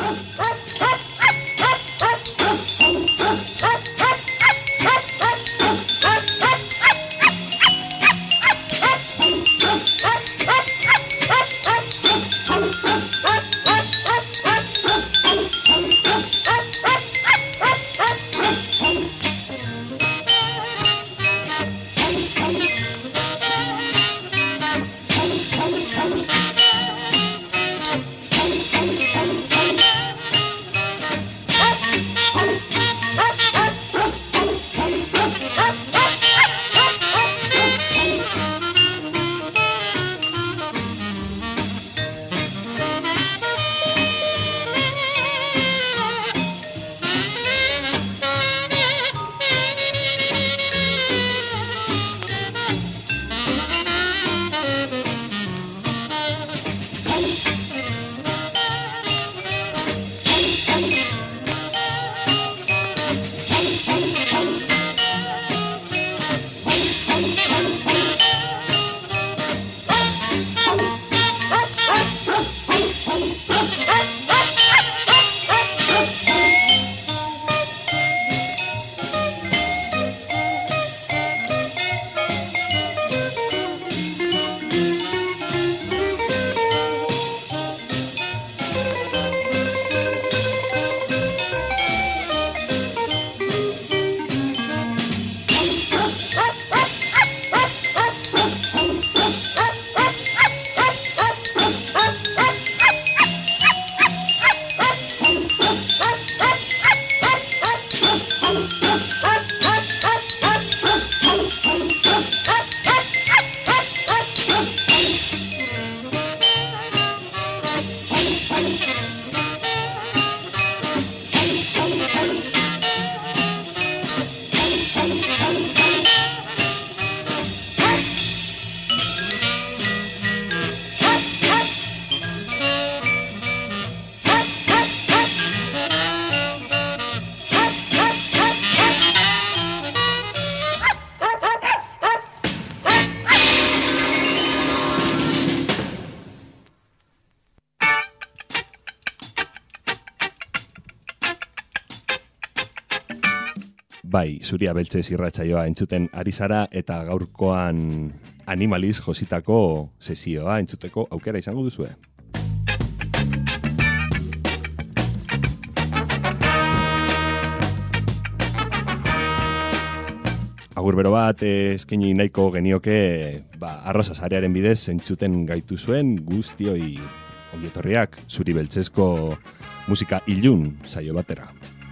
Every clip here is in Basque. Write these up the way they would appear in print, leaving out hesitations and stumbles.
Bai, zuria beltzez irratsaioa entzuten ari zara eta gaurkoan Animaliz jositako sesioa entzuteko aukera izango duzue. Agur bero bat eskaini nahiko genioke Arrosa sarearen bidez entzuten gaitu zuen guztioi ongietorriak zuri beltzezko musika ilun saio batera.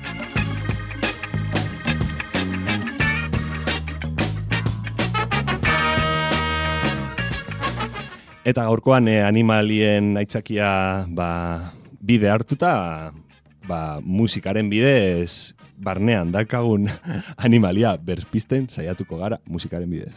Eta gaurkoan animalien aitzakia bide hartuta, musikaren bidez barnean dakagun animalia berpisten saiatuko gara musikaren bidez.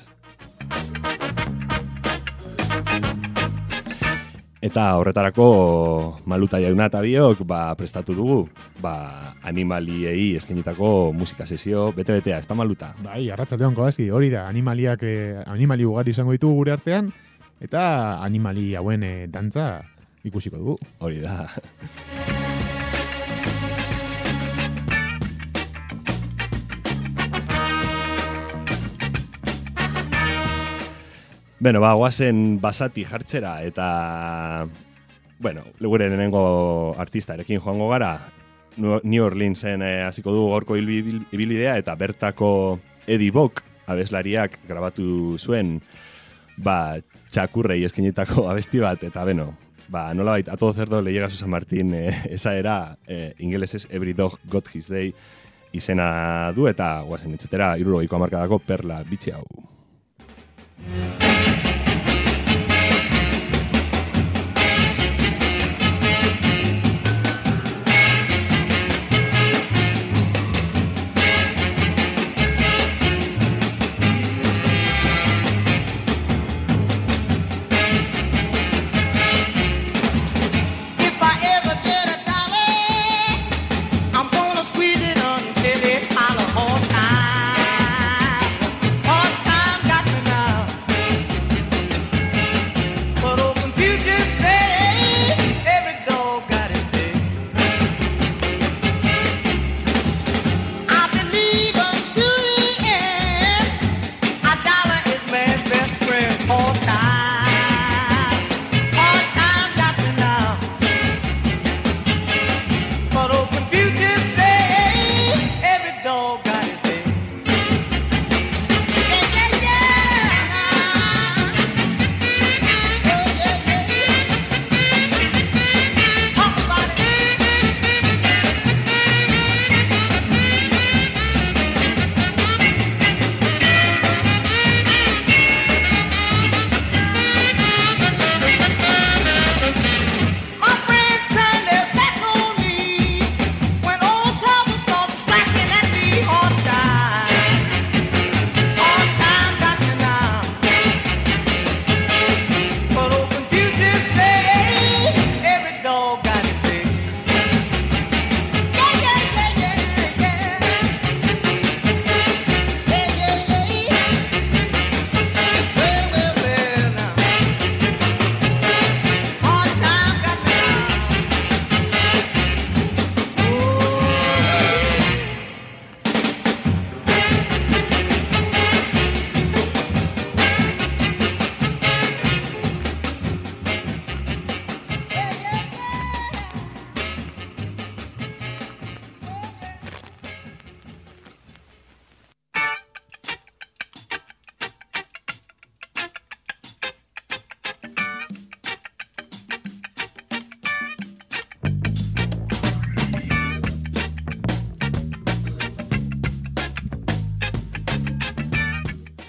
Eta horretarako Maluta jauna eta biok prestatu dugu animaliei eskainitako musika sesio bete-betea, ez da Maluta? Bai, arratsaldeon hasi, hori da, animali ugari izango ditugu gure artean, eta animali hauen dantza ikusiko dugu. Hori da. Beno, guazen basati jartzera eta gure lehenengo artistarekin joango gara. New Orleansen hasiko dugu gaurko ibilbidea eta bertako Eddie Bock abeslariak grabatu zuen txakurrei eskinitako abesti bat, eta nolabait, a todo cerdo le llega a San Martín, esa era, ingelesez Every Dog Got His Day izena du, eta guazen entzutera 70ko hamarkadako perla bitxi hau. Hard time got me now.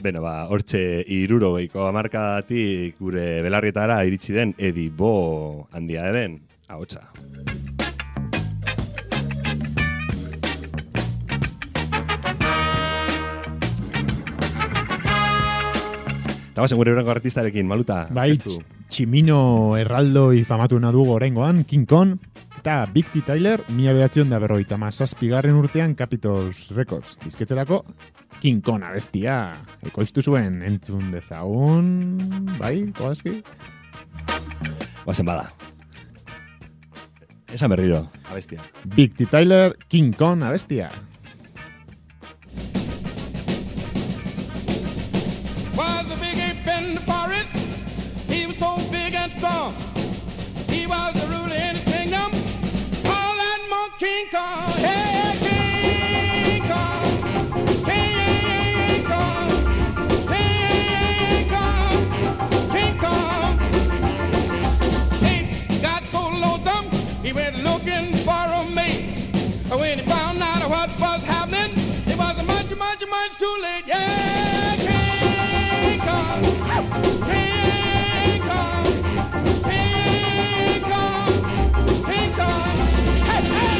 Beno, hortxe 60ko hamarkadatik gure belarrietara iritsi den Eddie Bo handiaren ahotsa. Eta bazen gure eurengo artistarekin, Maluta? Bai, Tximino erraldoi famatuena dugu oraingoan, King Kong, eta Big T. Tyler, 1957 urtean Capitol Records dizketzerako King Kong abestia ekoiztu zuen entzun dezagun, bai, Kowalski? Bazen bada. Esan berriro, abestia. Big T. Tyler, King Kong abestia. Was a big ape in the forest. He was so big and strong. He was the ruler in his kingdom. Call that monkey King Kong. Hey, King Kong. King Kong. King Kong. King Kong. Ape got so lonesome, he went looking for a mate. When he found out what was happening, it was much too late. Yeah, King Kong. King Kong. King Kong. King Kong. Hey, hey.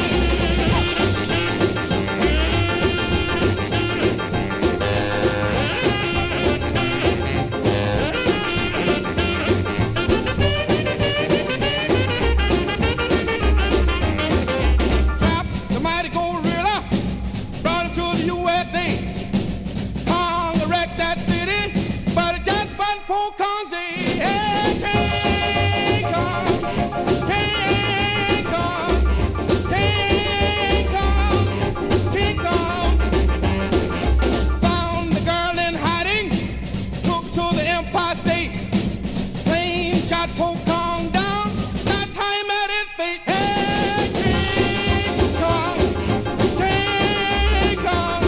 Trapped the mighty gorilla, brought him to the USA. Kong wrecked that city, but it just wasn't poor Kong's day. Hey, King Kong. King Kong. King Kong. King Kong. Found the girl in hiding, took to the Empire State. Plane shot poor Kong down, that's how he met his fate. Hey, King Kong. King Kong.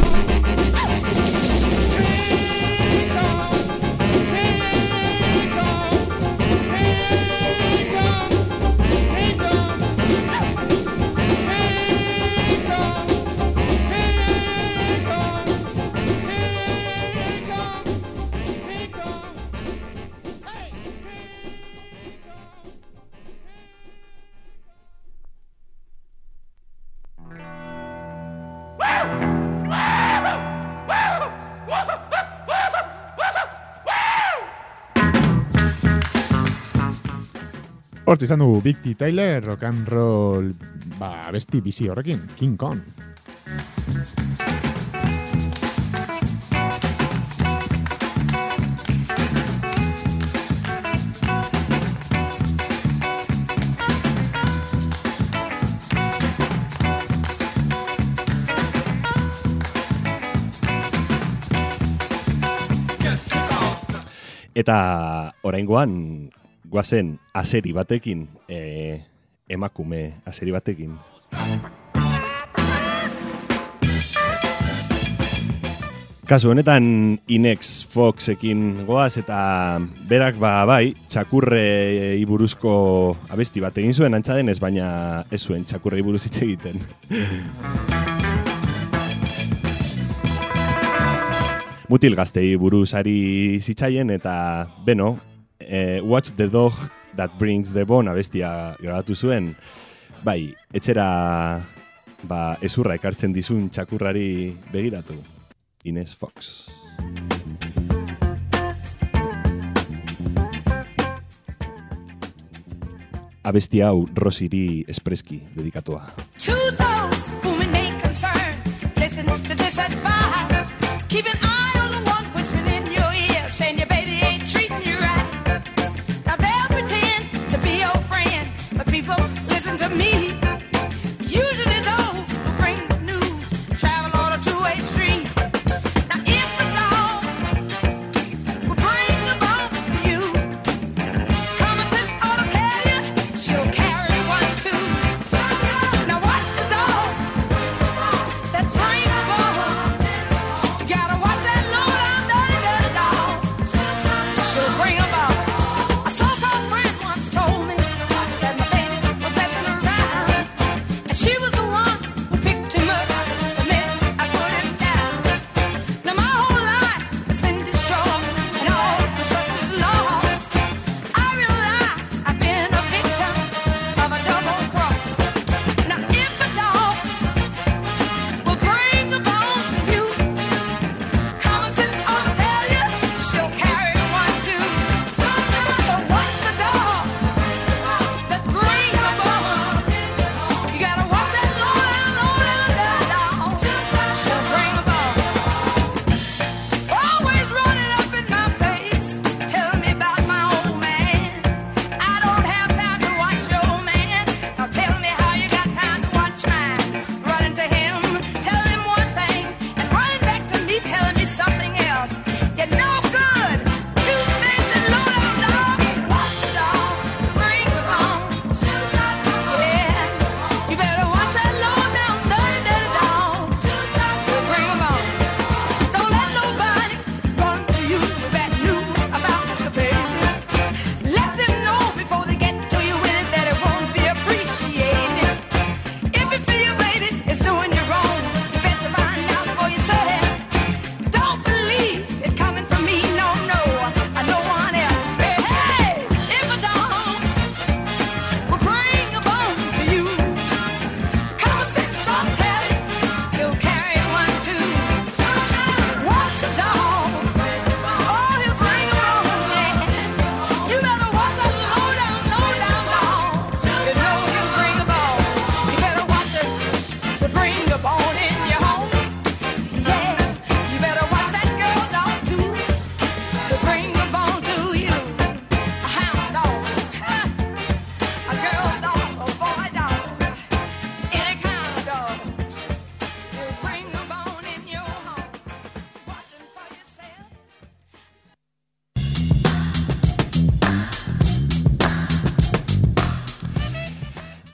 King Kong. King Kong. King Kong. King Kong. King Kong. King Kong. King Kong. King Kong. Hey, King Kong. Hortz izan dugu Big T. Tyler, rock and roll, besti bizi horrekin, King Kong. Eta oraingoan guazen aseri batekin, emakume aseri batekin. Kasu honetan Inex Foxekin goaz eta berak bai, txakurrei buruzko abesti bat egin zuen antza denez, baina ez zuen txakurrei buruz hitz egiten. Mutil gaztei buruz ari zitzaien eta, beno, Watch the Dog That Brings the Bone abestia grabatu zuen, bai, etxera ezurra ekartzen dizun txakurrari begiratu. Ines Fox. Abesti hau Rosiri espreski dedikatua. To those whom it may concern, listen to this advice. Keep an eye on the one whispering in your ear, saying your baby ain't treating you right. Now they'll pretend to be your friend, but people, listen to me. Usually those who bring the news travel on a two-way street. Now if the dog will bring the bone to you, common sense ought to tell you she'll carry one too. Now watch the dog that bring the bone. You gotta watch that low-down dirty dog. She'll bring a bone. A so-called friend once told me that my baby was messing around.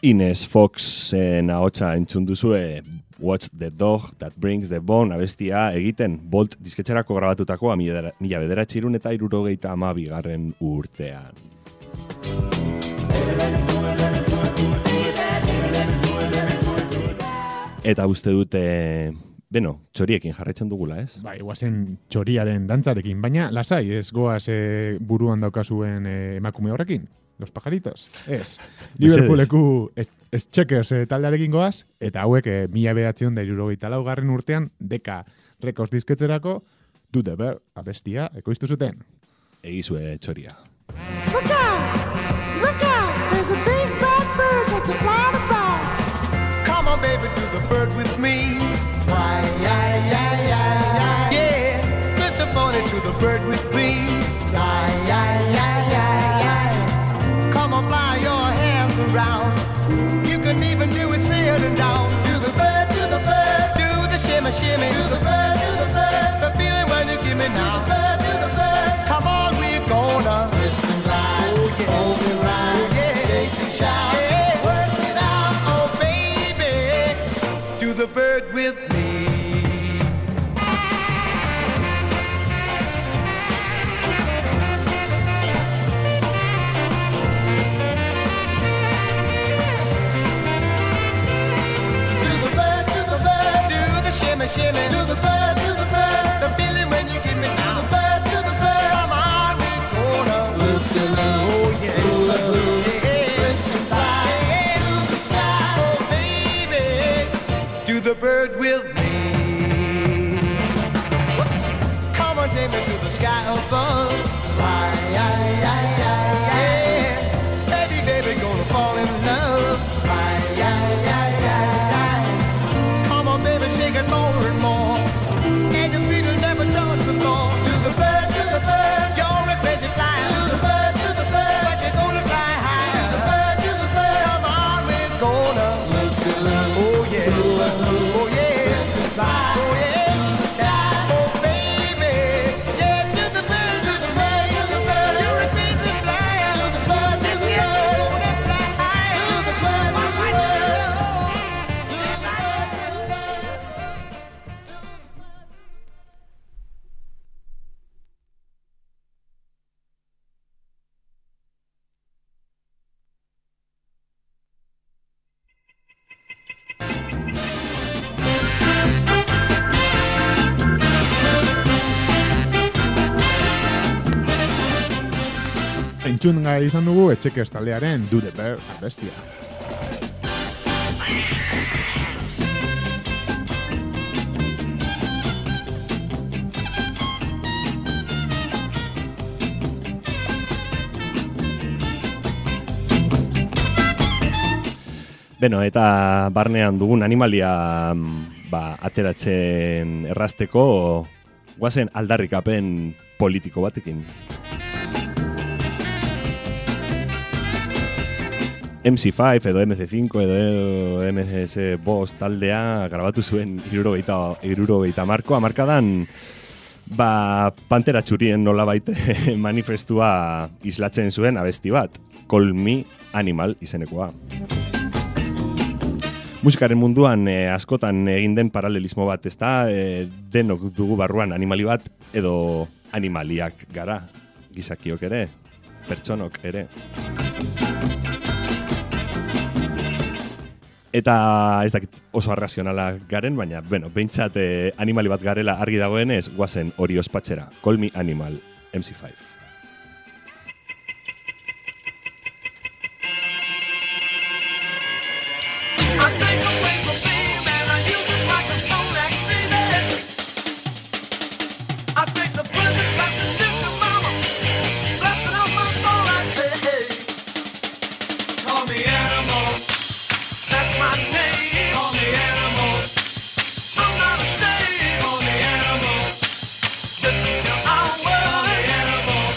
Ines Foxen ahotsa entzun duzue Watch the Dog That Brings the Bone abestia egiten Bolt disketxerako grabatutakoa 1972 urtean. Eta uste dute, txoriekin jarraitzen dugula, ez? Bai, guazen txoriaren dantzarekin, baina lasai, ez goaz buruan daukazuen emakume horrekin, los pajaritos, ez. Liverpooleko Checkers taldearekin goaz, eta hauek 1974 urtean Decca Records disketzerako Do the Bird abestia ekoiztu zuten. Egizue txoria. Look out! Look out! There's a big bad bird that's a flying about. Come on, baby, do the bird with me. Why, yeah, Mr. Pony, do the bird with me. Why, yeah. Come on, fly your hands around. You can even do it sitting down. Do the bird, do the shimmy, shimmy. Do the bird, the feeling when you give me now. Do the bird, come on, we're gonna twist and glide, hold it right, shake and shout, work it out, oh baby, do the bird with me. Shimmy, do the bird, the feeling when you give me now. Do the bird, come on, we're gonna look the low, twist and fly, to the sky, oh baby, do the bird with me. Come on, take me to the sky above, fly, yeah, baby, gonna fall in love, fly, yeah. Shake it more and more, and your feet will never touch the floor. Do the bird, you're a crazy flyer. Do the bird, but you're gonna fly high. Do the bird, come on, we're gonna look good. Oh yeah, oh yeah, fly, oh yeah, the sky, oh baby, yeah. Do the bird, you're a crazy flyer. Do the bird, you're gonna fly high. Do the bird, Entzun gai izan dugu Checkers taldearen Do the Bird abestia. Eta barnean dugun animalia ateratzen errazteko guazen aldarrikapen politiko batekin. MC5 edo MC5 edo MS5 taldea grabatu zuen 70 hamarkadan Pantera Txurien nolabait manifestua islatzen zuen abesti bat, Call Me Animal izenekoa. Musikaren munduan askotan egin den paralelismo bat, ezta? Denok dugu barruan animali bat edo animaliak gara, gizakiok ere, pertsonok ere. Eta ez dakit oso arrazionalak garen, baina, behintzat animali bat garela argi dagoenez, guazen hori ospatxera. Call Me Animal, MC5. This is your own world, animal.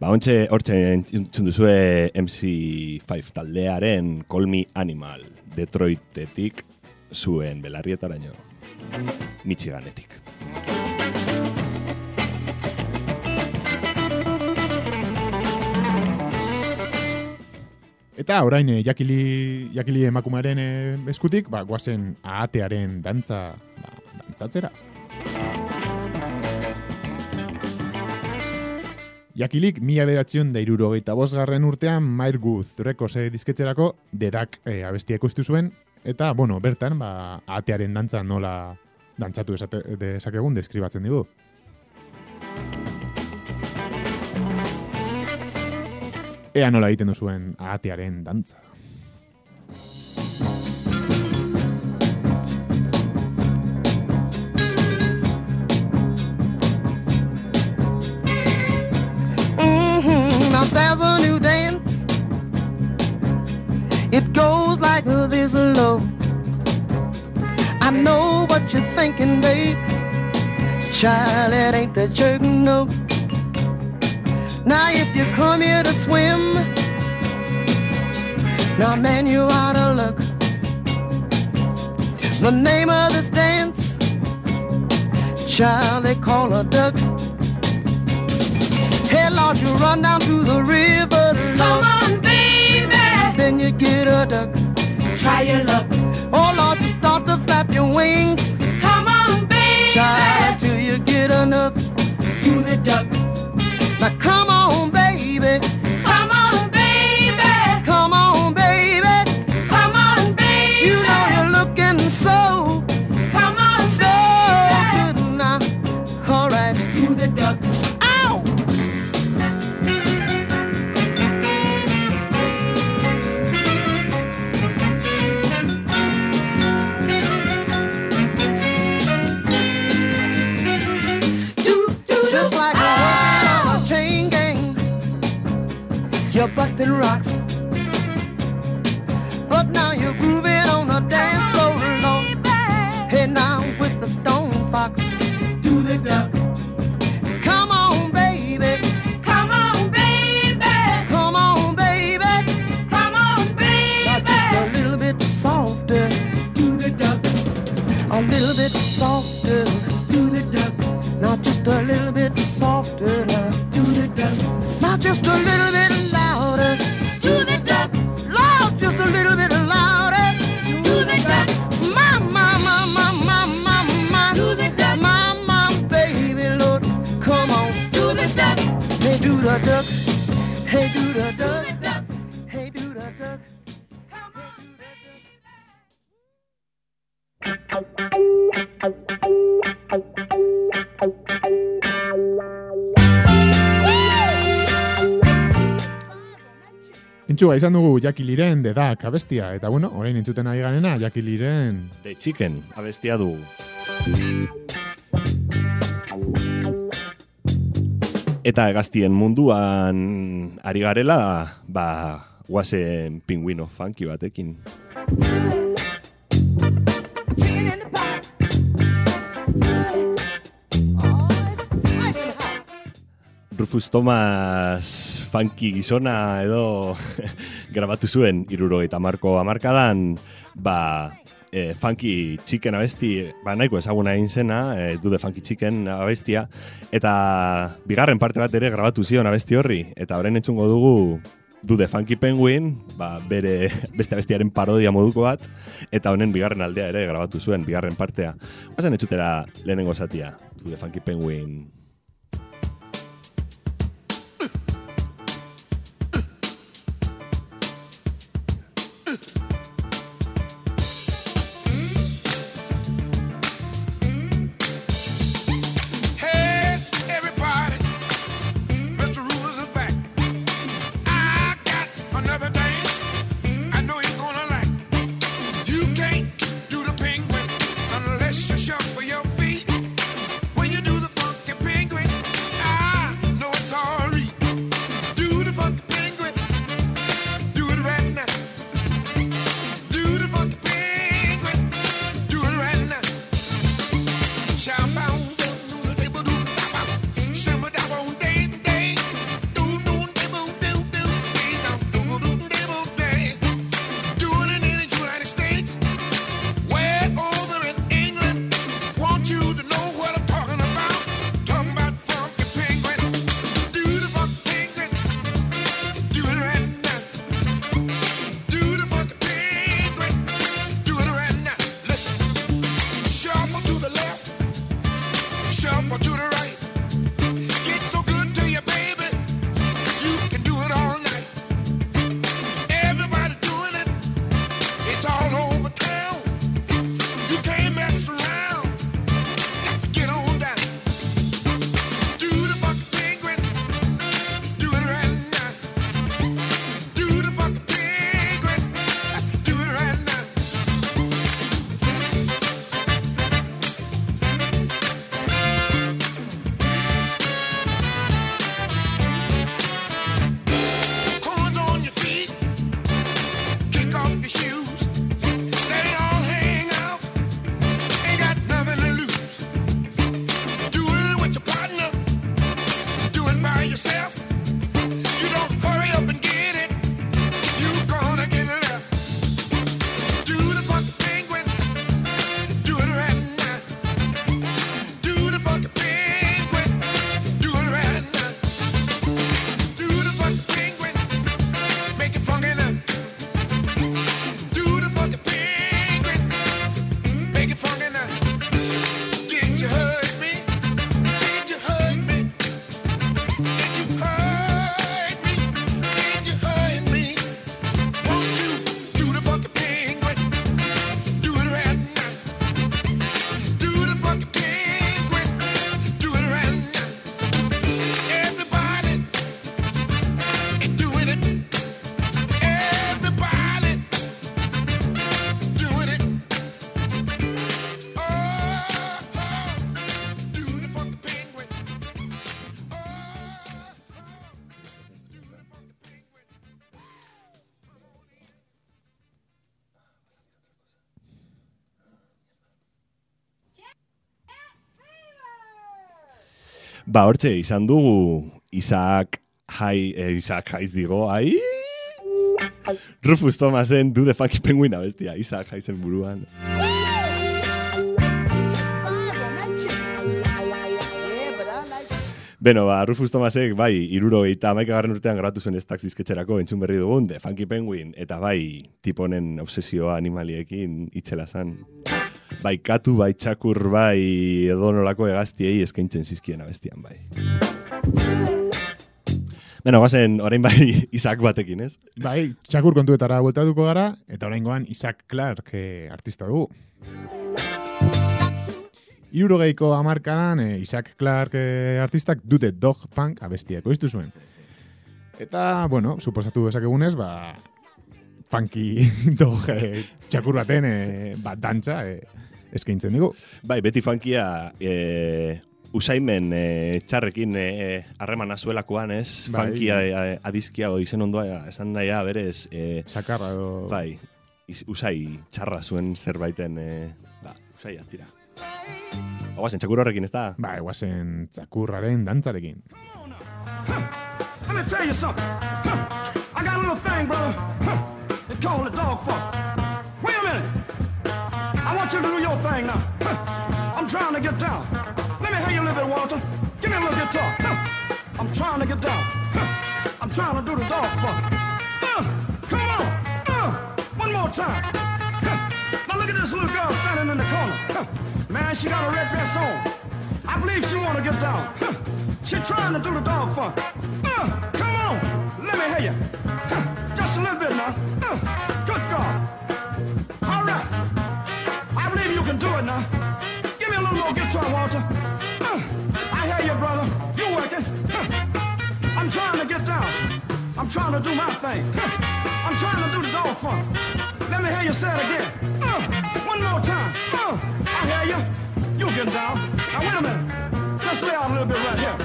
Hortxe entzun duzue MC5 taldearen Call Me Animal, Detroitetik zuen belarrietaraino, Michiganetik. Eta orain jakili emakumearen eskutik, guazen ahatearen dantzatzera. Jakilik 1975 urtean Mairguz Records disketzerako dedak abestia ikustu zuen, eta, bertan, ahatearen dantza nola dantzatu dezakegun deskribatzen digu. Ea nola egiten duzuen ahatearen dantza. Now there's a new dance. It goes like this low. I know what you're thinking, babe. Child, it ain't the jerk, no. Now if you come here to swim, now man, you're out of luck. The name of this dance, child, they call a duck. Hey Lord, you run down to the river, Lord. Come on, baby. Then you get a duck. Try your luck. Oh Lord, you start to flap your wings. Come on, baby. Child, till you get enough. Do the duck. Now come on, baby. Come on, baby. Come on, baby. Come on, baby. You know you're looking so, Come on, so baby. good now. All right. Do the duck. Ow! Just like a whale on a chain gang, you're busting rocks. But now you're grooving on the dance floor, Lord. Hey, now with the stone fox. Do the duck. Come on, baby. Come on, baby. Come on, baby. Come on, Now just a baby. little bit softer. Do the duck. A little bit softer. Do the duck. Now just a little bit softer now. Do the duck. Now just a little bit louder. Do the duck. Lord, just a little bit louder. Do the duck. My, Do the duck. my, baby, Lord, come on. Do the duck. Hey, do the duck. Hey, do the Do duck. the duck. Hey, do the duck. Come on. Entxuga, izan dugu Jakiliren dedak abestia, eta orain entzuten ari garena Jakiliren... The Chicken abestia du. Eta hegaztien munduan ari garela, guazen pingüino funky batekin. Chicken in the pot. Oh, it's piping hot. Rufus Thomas funky gizona edo grabatu zuen 70ko hamarkadan, funky chicken abesti, nahiko ezaguna egin zena, Do the Funky Chicken abestia, eta bigarren parte bat ere grabatu zion abesti horri, eta orain entzungo dugu Do the Funky Penguin, bere beste abestiaren parodia moduko bat, eta honen bigarren aldea ere grabatu zuen, bigarren partea. Bazen etxutera lehenengo zatia, Do the Funky Penguin. Hey, everybody, Mr. Rulers is back. I got another dance I know you're gonna like. You can't do the penguin unless you shuffle your feet. When you do the funky penguin, Ba, hortxe, izan dugu Isaac Hayes digo, Rufus Thomasen Do the Funky Penguin abestia, Isaac Hayesen buruan. Beno, ba, Rufus Thomasek, bai, 71. urtean grabatu zuen Stax disketxerako entzun berri dugun, The Funky Penguin, eta bai, tiponen obsesioa animaliekin itxela zan. Bai, katu, bai, txakur, bai, edonolako hegaztiei eskaintzen zizkien abestian, bai. Beno, guazen, orain bai, Isaac batekin, ez? Bai, txakur kontuetara bueltatuko gara, eta oraingoan Isaac Clarke artista dugu. 60ko hamarkadan Isaac Clarke artistak Do the Dog Funk abestiako iztu zuen. Eta, bueno, suposatu dezakegunez, ba, funky dog txakur baten dantza eskaintzen dugu. Bai, beti funkia usaimen txarrekin harremana zuelakoan, ez? Bai. Funkia adizkia izen ondoa esan daia berez. Sakarra edo... Bai, usai txarra zuen zerbaiten, usaia, tira. Guazen, txakur horrekin, ez da? Bai, guazen txakurraren dantzarekin. Let me tell you something. I got a little thing, brother. They call it dog funk. Wait a minute. I want you to do your thing now. I'm trying to get down. Let me hear you a little bit, Walter. Give me a little guitar. I'm trying to get down. I'm trying to do the dog funk. Come on. One more time. Now look at this little girl standing in the corner. Man, she got a red dress on. I believe she want to get down. She trying to do the dog funk. Come on, let me hear you. Just a little bit now. Good God. All right. I believe you can do it now. Give me a little more guitar, Walter. I hear you, brother. You working. I'm trying to get down. I'm trying to do my thing. I'm trying to do the dog funk. Let me hear you say it again. One more time. I hear you. You getting down. Now wait a minute. Let's lay out a little bit right here.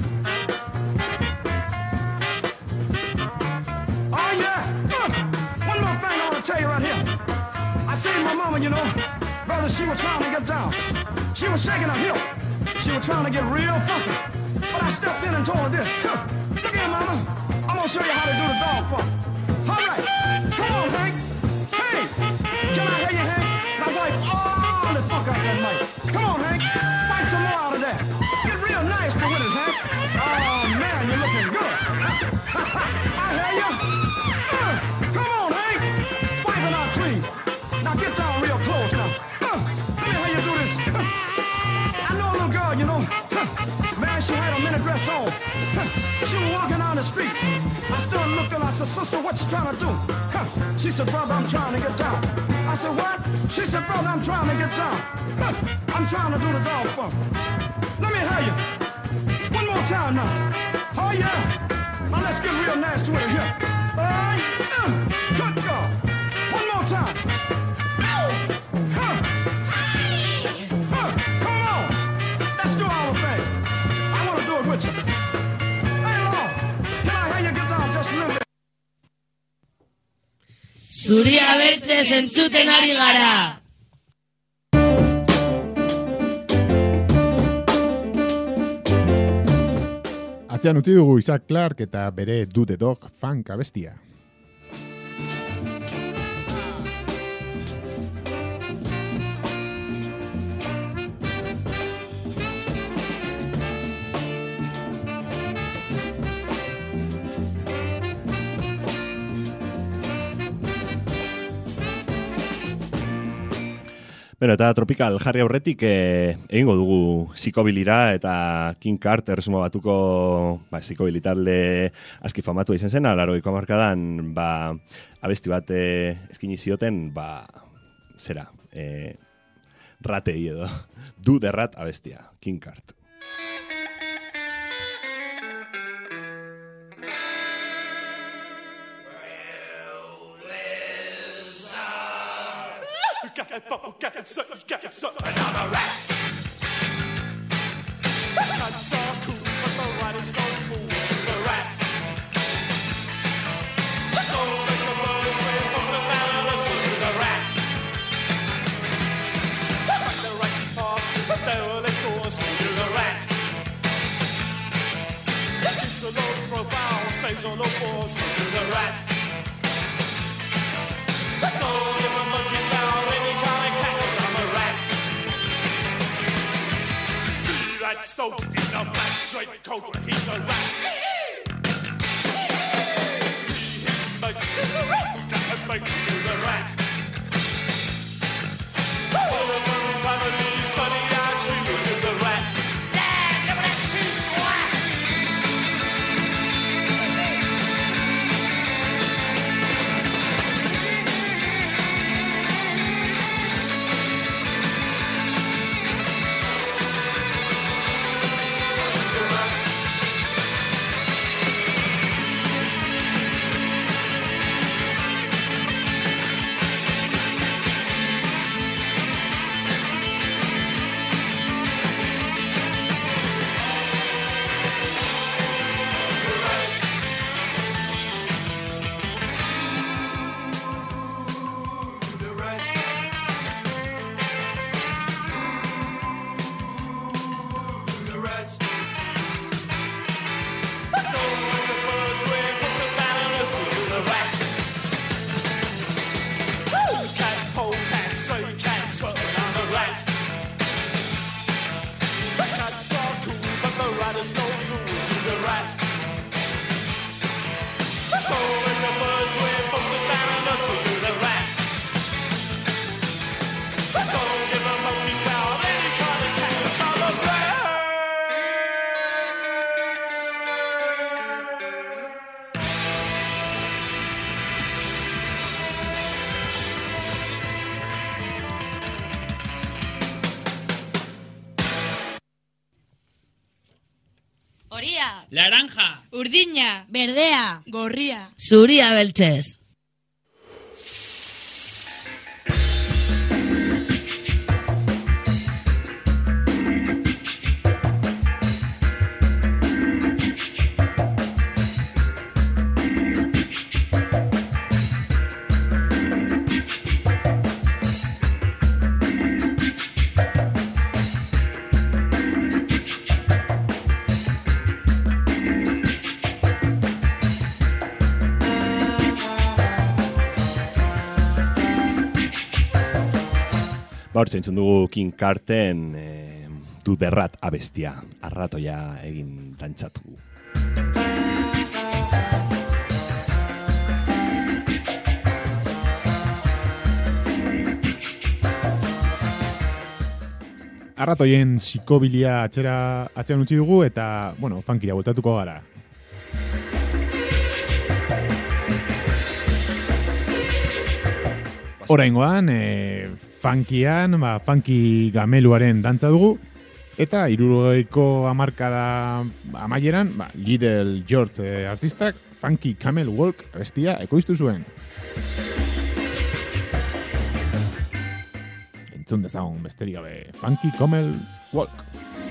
Oh yeah. One more thing I want to tell you right here. I seen my mama, you know, brother, she was trying to get down. She was shaking her hip. She was trying to get real funky. But I stepped in and told her this. Look here, mama. I'm gonna show you how to do the dog funk. All right. Come on, Hank. Hey, can I hear you, Hank? Now wipe all the funk out that mic. Come on, Hank. Wipe some more out of that. Get real nice to with it, Hank. Oh, man, you're looking good. I hear you. Come on, Hank. Wipe it out clean. Now get down real close now. Let me hear you do this. I know a little girl, you know. Man, she had a mini dress on. She was walking down the street. I stood and looked at her. I said, sister, what you trying to do? She said, brother, I'm trying to get down. I said, what? She said, brother, I'm trying to get down. I'm trying to do the dog funk. Let me hear you. One more time now. Oh, yeah. Now let's get real nasty with it here. Good God. One more time. Come on. Let's do our thing. I want to do it with you. Hey, Lord, can I hear you get down just a little bit? Zuri abertzez entzuten ari gara. Atzean utzi dugu Isaac Clarke eta bere Do the Dog Funk abestia. Bueno, eta Tropical jarri aurretik egingo dugu psikobilira eta King Carter erresuma batuko psikobilitalde aski famatua izan zen, 80ko hamarkadan abesti bat eskini zioten, ratei edo. Do the Rat abestia, King Carter. And I'm a rat. Nuts are cool, but the rat is no fool. The rat. So make the boys when folks are down, listen to the rat. The right is past, but there it goes to the rat. straight coat when he's a rat. See his face is a rat. Got a bite to the rat. All of them family study our tribute to the rat. Yeah, look at that cheese boy. Horia, Laranja, urdina, Berdea, gorria. Zuria beltzez. Hortxe entzun dugu King Carten Du The Rat abestia, arratoia egin dantzatu. Arratoien psikobilia atzean utzi dugu eta, bueno, funkira bueltatuko gara. Oraingoan, funkian, funky gameluaren dantza dugu, eta 70ko hamarkada amaieran, Little George artistak Funky Camel Walk abestia ekoiztu zuen. Entzun dezagun besterik gabe, Funky Camel Walk.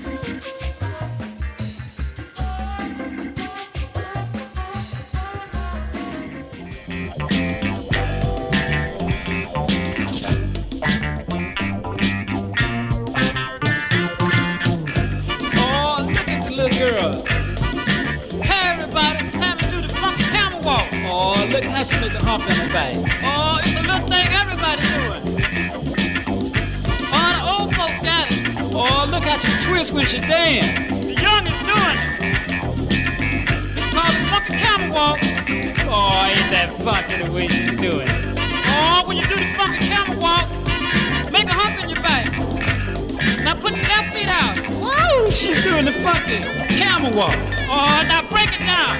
Look how she make a hump in her back. Oh, it's a little thing everybody doing. Oh, the old folks got it. Oh, look how she twist when she dance. The young is doing it. It's called the fucking camel walk. Oh, ain't that funky the way she's doing it. Oh, when you do the fucking camel walk, make a hump in your back. Now put your left feet out. Woo, she's doing the fucking camel walk. Oh, now break it down.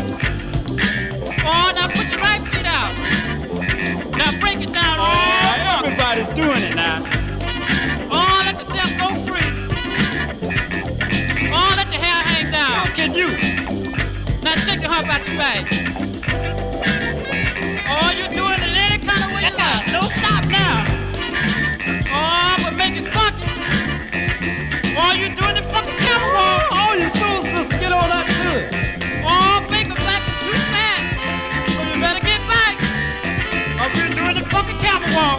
Oh, now put your right feet out. Now break it down. Oh, everybody's doing it now. Oh, let yourself go free. Oh, let your hair hang down. So can you. Now shake your hump out your back. Oh, you're doing it any kind of way you like. Don't stop now. Oh, but make it funky. Oh, you're doing the fucking camel walk. Oh, you soul sister, get on up to it. Oh, Baker Black is too fat. You better get back, or we're doing the fucking camel walk.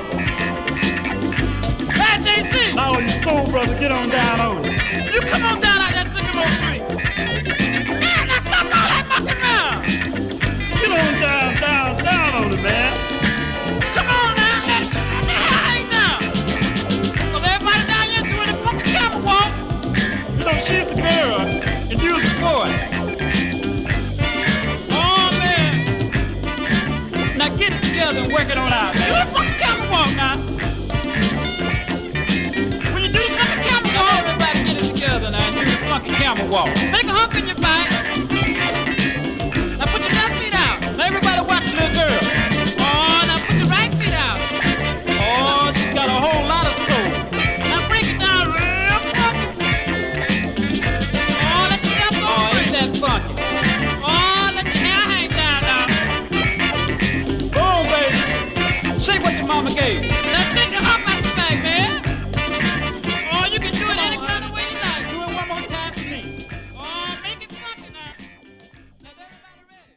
Hey, JC! Oh, you soul brother, get on down over. You come on down out that sycamore tree. Man, now stop all that fucking around. Get on down on it, man. Come on now, let your hair hang down. Because everybody down here doing the fucking camel walk. You know, she's a girl, and you're together and work it on out. Do the fucking camel walk now. When you do the fucking camel walk, everybody get it together now and do the fucking camel walk. Make a hump in your back. Now put your left feet out. Now everybody watch the little girl. Oh, now put your right feet out. Oh, she's got a whole lot of soul. Now break it down real funky. Oh, let your step go. Oh, ain't that funky? Oh, let your hair hang down now. Go on, baby. Shake what your mama gave you. Now shake your hump out your back, man. Oh, you can do it any kind of way you like. Do it one more time for me. Oh, make it funky now. Now, is everybody ready?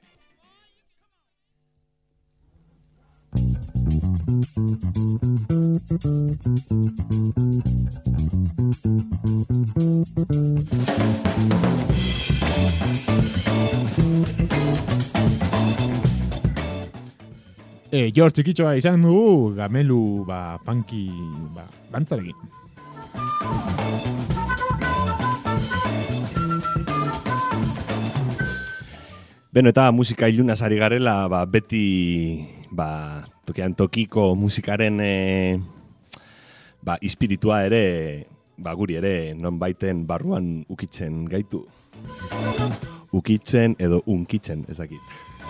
George txikitxoa izan dugu, gamelu, funky, dantzarekin. Beno, eta musika ilunaz ari garela, beti, tokian tokiko musikaren espiritua ere, guri ere, non baiten barruan ukitzen gaitu. Ukitzen edo unkitzen, ez dakit.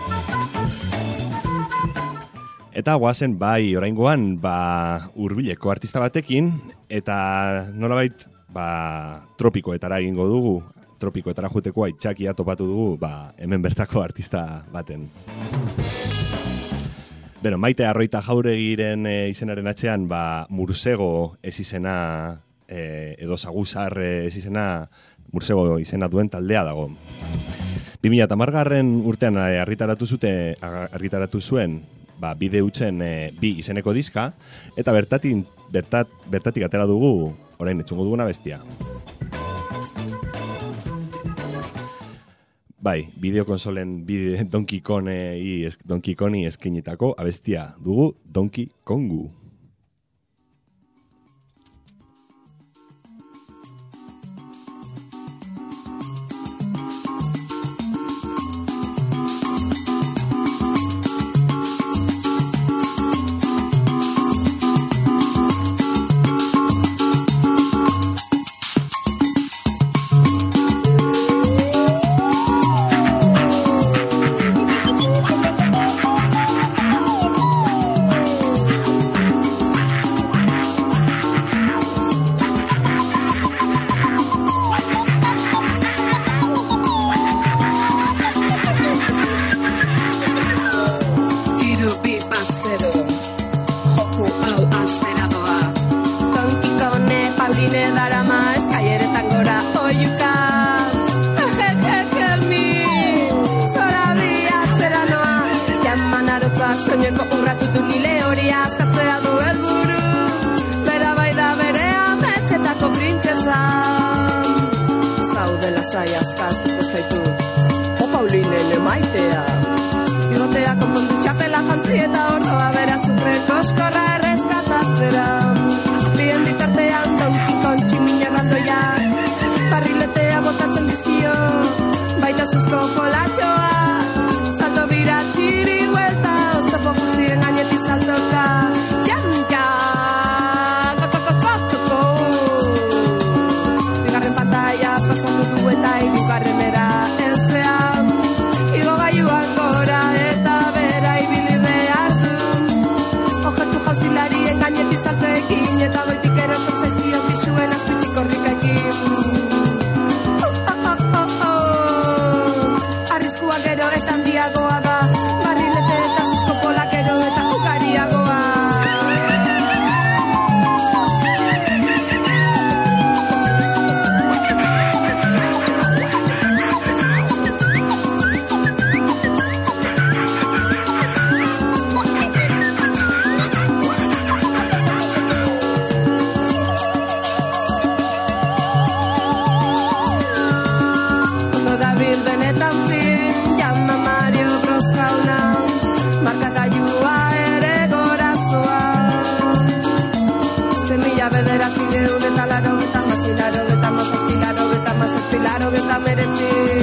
Eta guazen oraingoan hurbileko artista batekin, eta nolabait tropikoetara egingo dugu, tropikoetara juteko aitzakia topatu dugu hemen bertako artista baten. Beno, Maite Arroita Jauregiren izenaren atzean Mursego ez izena edo Saguzar ez izena Mursego izena duen taldea dago. 2010 urtean argitaratu zuen bide hutzen bi izeneko diska, eta bertatik atera dugu orain etxungo duguna bestia. Bideokonsolen Donkey Kongi eskinitako abestia dugu Donkey Kongu.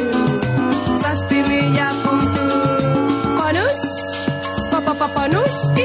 Bonus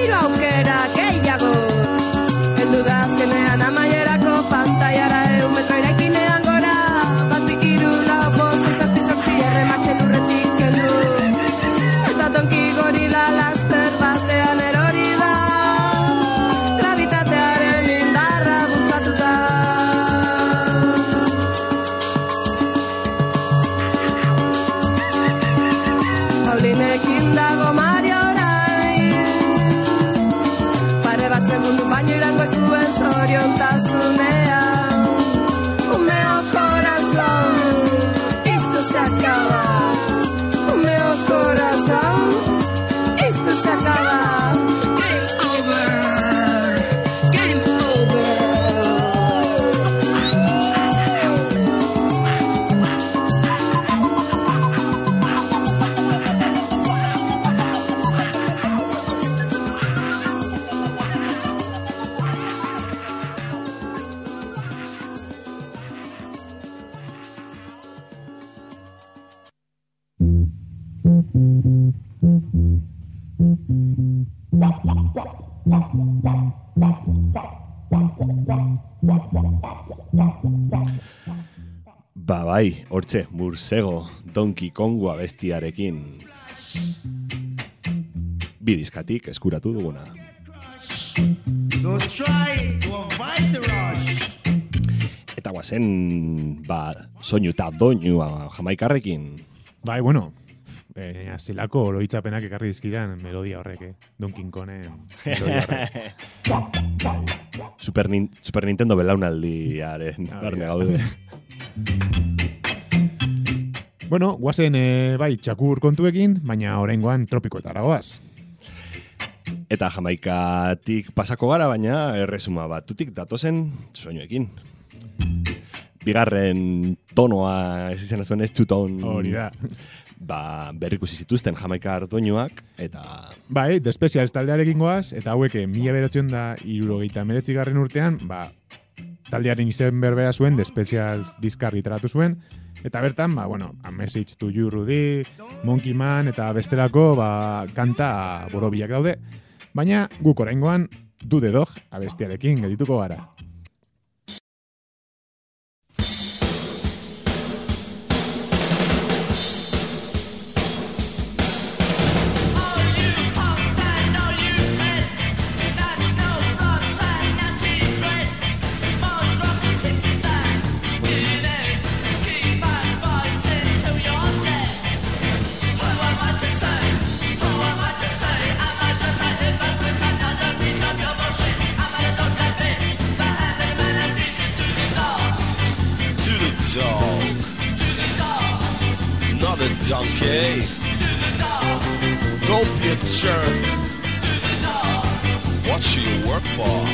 ez duen zoriontasunean. Umeo corazón, esto se acaba. Umeo corazón, esto se acaba. Game over, game over. Ba bai, hortxe, Mursego, Donkey Kongu abestiarekin. Bi diskatik eskuratu duguna. So try to avoid the rush. Eta guazen, soinu eta doinua Jamaikarrekin. Bai, bueno, azilako oroitzapenak ekarri dizkidan melodia horrek, Donkey Kongen melodia horrek. Super Nintendo belaunaldiaren barne gaude. Bueno, guazen bai txakur kontuekin, baina oraingoan tropikoetara goaz. Eta Jamaikatik pasako gara, baina erresuma batutik datozen soinuekin. Bigarren tonoa ez izan zuen ez txuton. Hori da. Berrikusi zituzten Jamaikar doinuak, eta... Bai, The Specials taldearekin goaz, eta hauek 1979 urtean, taldearen izen berbera zuen, The Specials diska argitaratu zuen, eta bertan, A Message to You, Rudy, Monkey Man, eta bestelako, kanta borobilak daude, baina guk oraingoan Do the Dog abestiarekin geldituko gara. Donkey, don't be a jerk. What should you work for?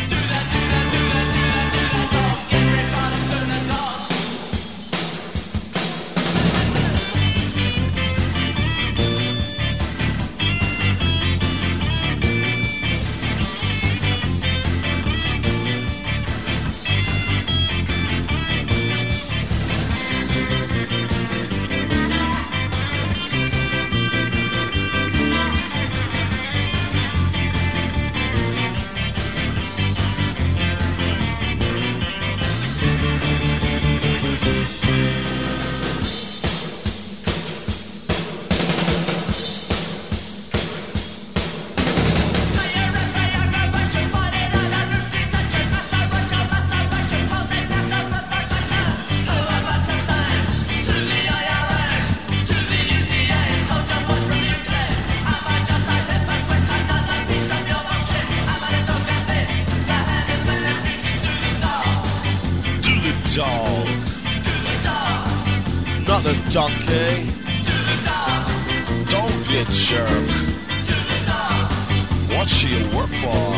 Donkey, don't be a jerk. What should you work for?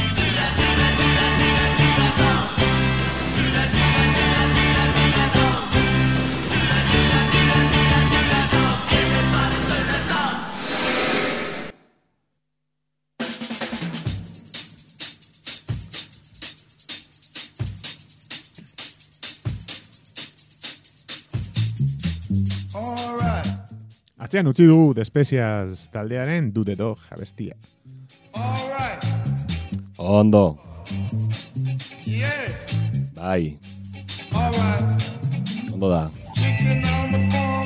Atzean utzi dugu The Specials taldearen Do the Dog abestia. Ondo. Yeah. Bai. All right. Ondo da. Chicken on the farm.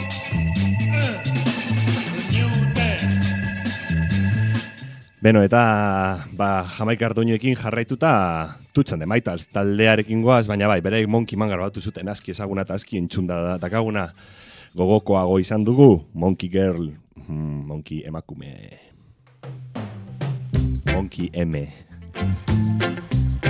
Beno, eta Jamaikar doinuekin jarraituta Tuts and the Maytals taldearekin goaz, baina bai, bere Monkey Man grabatu zuten aski ezaguna eta aski entzunda dakaguna gogokoago izan dugu, Monkey Girl, Monkey emakume, Monkey M.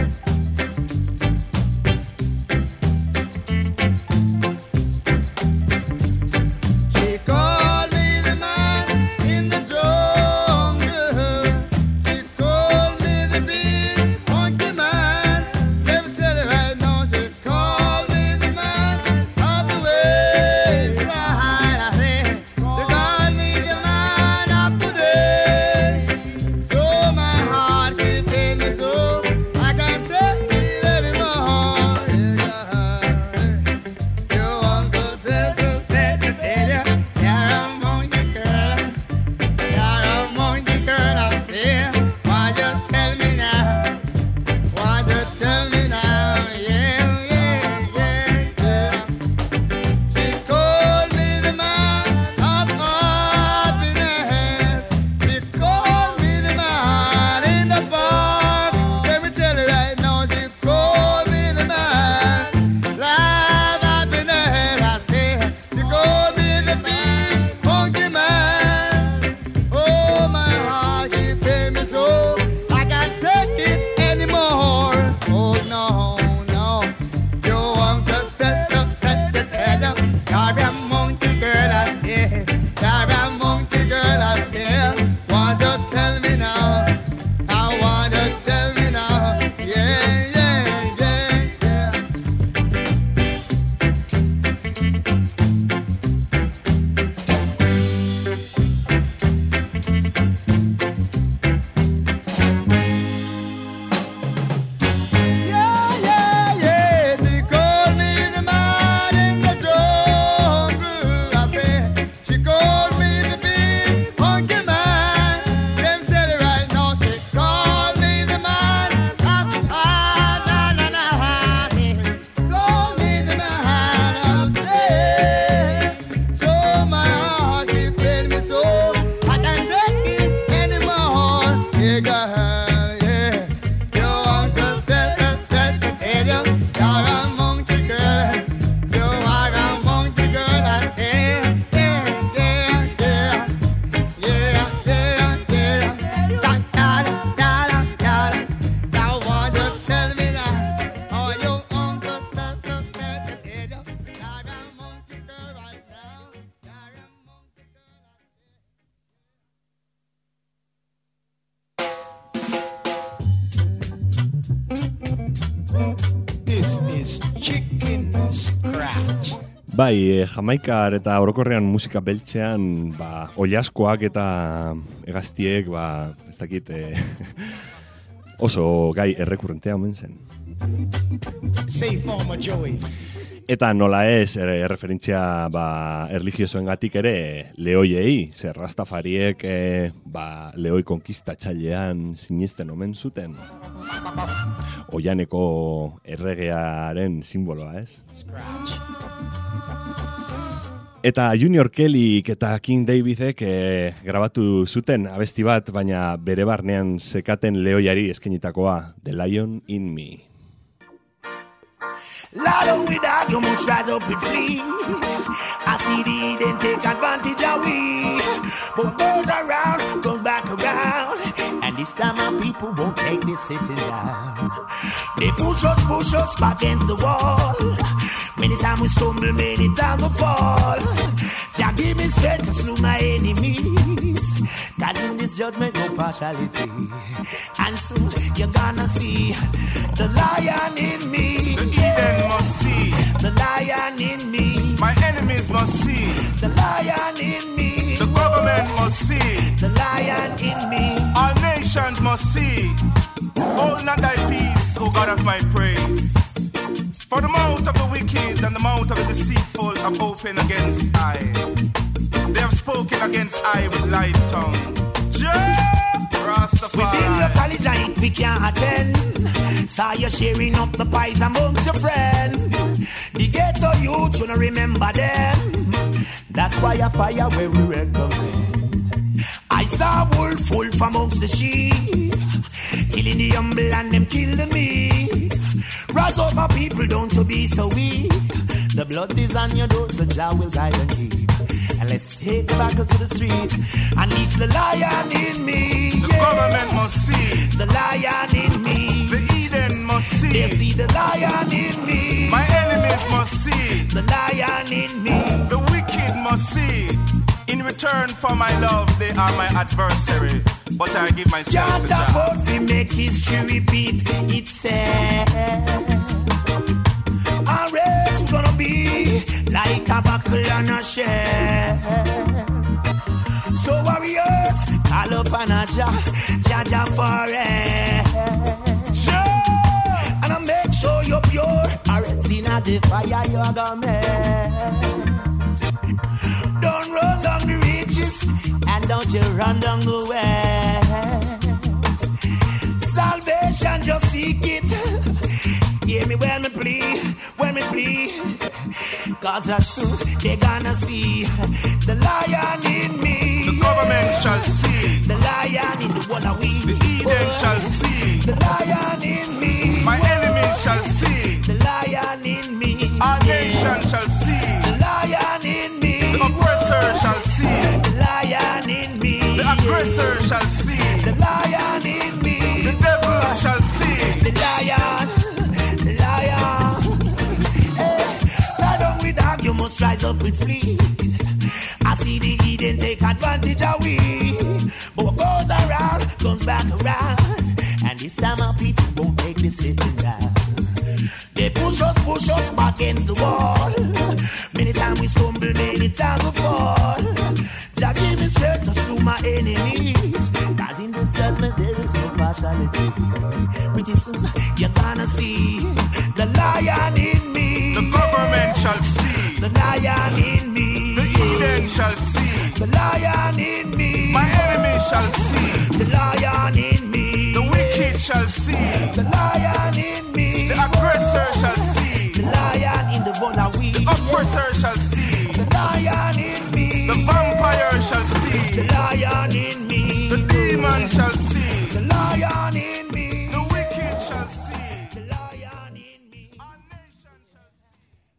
is chicken scratch. Bai, Jamaikar eta orokorrean musika beltzean, oilaskoak eta hegaztiek, ez dakit, oso gai errekurrentea omen zen. Say former Joey. Eta nola ez, referentzia erligiosoengatik ere lehoiei, zer rastafariek lehoi konkistatxailean sinisten omen zuten. Oianeko erregearen simboloa, ez? Eta Junior Kellyk eta King Davidek grabatu zuten abesti bat, baina bere barnean sekaten lehoiari eskenitakoa, The Lion in Me. Lalo without you must rise up and flee. I see the then take advantage of we. But goes around, goes back around. And this time our people won't take this sitting down. They push us back against the wall. Many times we stumble, many times we fall. Jah give me strength to slew my enemies. Cause in this judgment no partiality. And soon you're gonna see the lion in me. The Eden must see. The lion in me. My enemies must see. The lion in me. The government must see. The lion in me. All nations must see. Hold not thy peace, O God of my praise. For the mouth of the wicked and the mouth of the deceitful have opened against I. They have spoken against I with light tongue. Rastafari. Within your college I we can't attend. Saw you sharing up the pies amongst your friends. The ghetto youth, you don't remember them. That's why I fire where we recommend. I saw wolf amongst the sheep, killing the humble and them killing me. Rise up my people, don't you be so weak. The blood is on your door, so Jah will guide and keep. And let's take the battle to the street. Unleash the lion in me. The government must see. The lion in me. The Eden must see. They see the lion in me. My enemies must see. The lion in me. The wicked must see. In return for my love, they are my adversary. But I give myself to Jah. God we make history repeat itself. Our race gonna be like a buckle on a shelf. So warriors, call up on a Jah forever. And I make sure you're pure, or else in the fire you're gonna melt. Don't run down the ridges, and don't you run down the way. Salvation, just seek it. Hear me when me plead. Cause that's soon they gonna see the lion in me. The government shall see. The lion in the one of we. The Eden shall see. The lion in me. My enemies shall see. The lion in me. Our nation shall see. The lion in me. The oppressor shall see. The lion in me. The aggressor shall see. The lion in me. The devil shall see. The lion. You must rise up and flee. I see the Eden take advantage of we. But what goes around, comes back around. And this time our people won't take this sitting down. They push us back against the wall. Many times we stumble, many times we fall. Jah give me strength to slew my enemies. Cause in this judgment there is no partiality. Pretty soon you're gonna see the lion in me. The government shall see. The lion in me. The Eden shall see. The lion in me. My enemies shall see. The lion in me. The wicked shall see. The lion in me. The aggressor shall see. The lion in the one of we. The oppressor shall see. The lion in me. The vampire shall see. The lion in me. The demon shall see. The lion in me. The wicked shall see. The lion in me. Our nation shall see.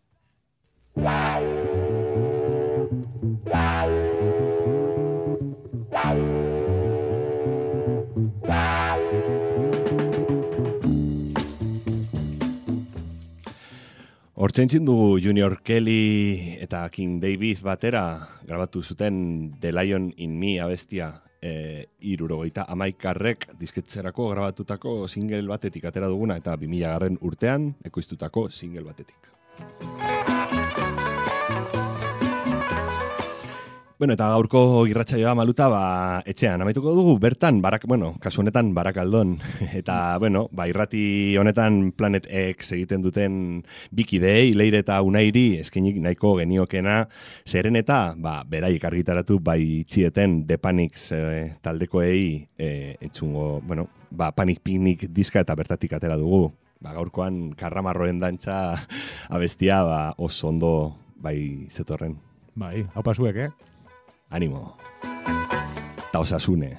Hortzaintzin du Junior Kelly eta King David batera grabatu zuten The Lion in Me abestia. hirurogeita disketzerako grabatutako single batetik atera duguna, eta 2000 urtean ekoiztutako single batetik. Bueno, eta gaurko irratsaioa Maluta, etxean amaituko dugu, bertan, kasu honetan Barakaldon. Eta, irrati honetan Planet X egiten duten bikidei, Leire eta Unairi, eskinik nahiko geniokena, zeren eta, beraiek argitaratu bai txieten The Panics taldekoei entzungo, Panic Picnic diska eta bertatik atera dugu. Gaurkoan karramarroen dantza abestia oso ondo bai zetorren. Bai, hau pasuek, Animo. Ta osasune.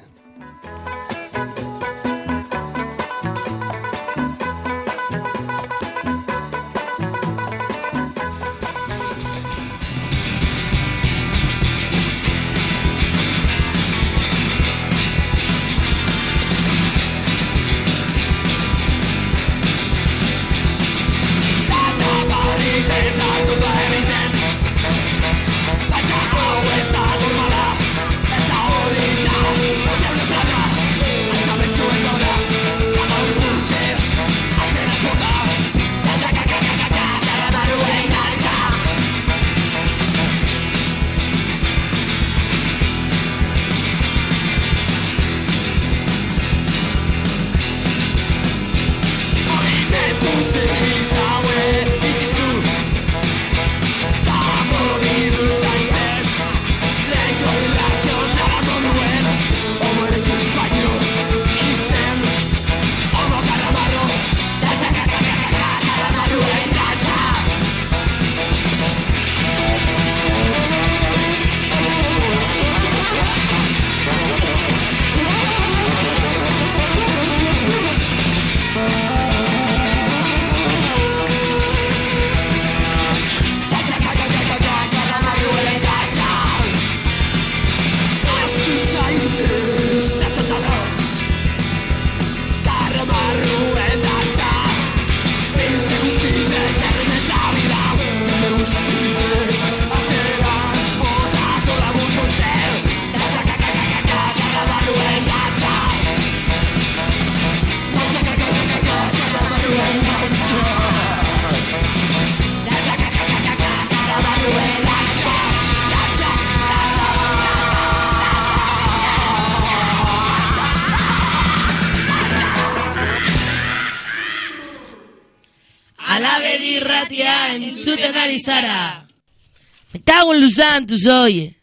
Alabedi irratia entzuten ari zara. Me cago en los santos, oye.